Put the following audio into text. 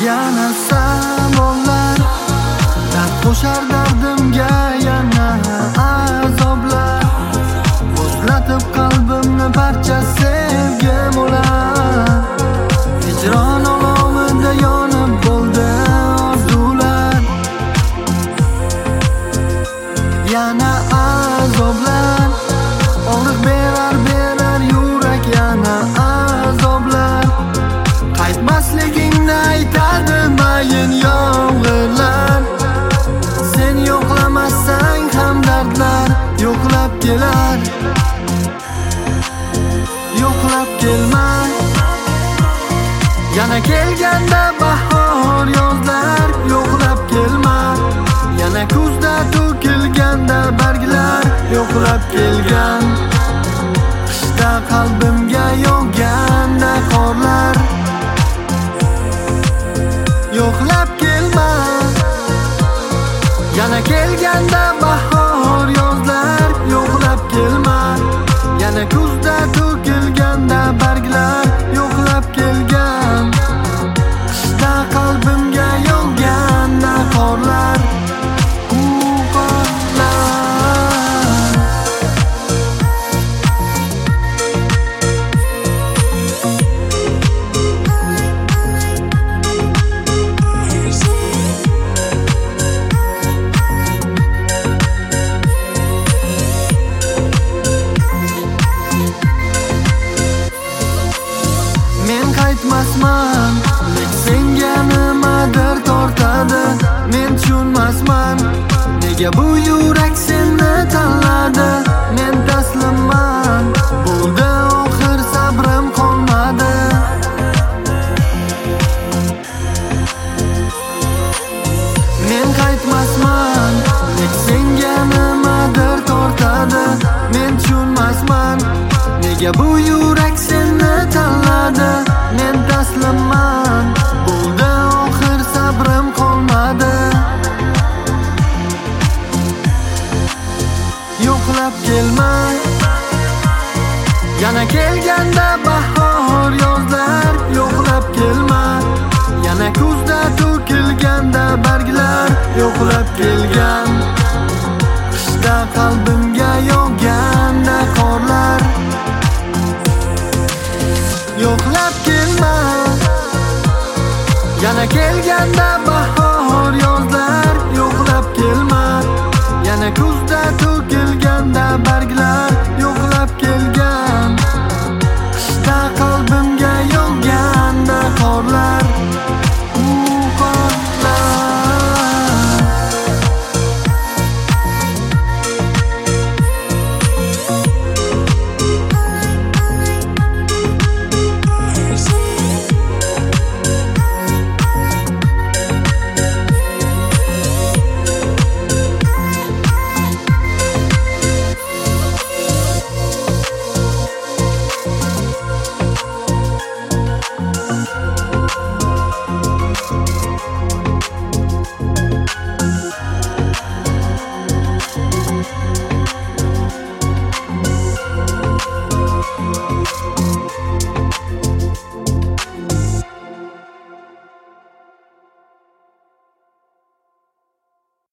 yana savollar, dard qo'shar dardimga yana azoblar. Muzlatib qalbimni barcha sevgim ular. Hijron olovida yonib bo'ldi orzular, yana azoblar. Og'riq berar yurak yana azoblar. Qaytmasligingni aytadi mayin yomg'irlar. Sen yo'qlamasang ham dardlar yo'qlab kelar. Yo'qlab kelma. Yana kelganda bahor yozlar, yo'qlab kelma. Yana kuzda to'kilganda barglar, yo'qlab kelgan. Qishda qalbimga yog'ganda qorlar, yo'qlab kelma. Yana kelganda bahor yozlar, yo'qlab kelma. Yana kuzda to'kilganda barglar, yo'qlab kelgan. Qishda qalbimga yog'ganda qorlar, qaytmasman, lek senga nimadir tortadi. Men tushunmasman, nega bu yurak seni tanladi. Men taslimman, bo'ldi oxir sabrim qolmadi. Men qaytmasman, lek senga nimadir tortadi. Men tushunmasman, nega bu yurak seni tanladi. Men taslimman, bo'ldi oxir sabrim qolmadi. Yo'qlab kelma. Yana kelganda bahor yozlar, yo'qlab kelma. Yana kuzda to'kilganda barglar, yo'qlab kelgan. Qishda qalbimga yog'ganda qorlar, yo'qlab kelma. Yana kelganda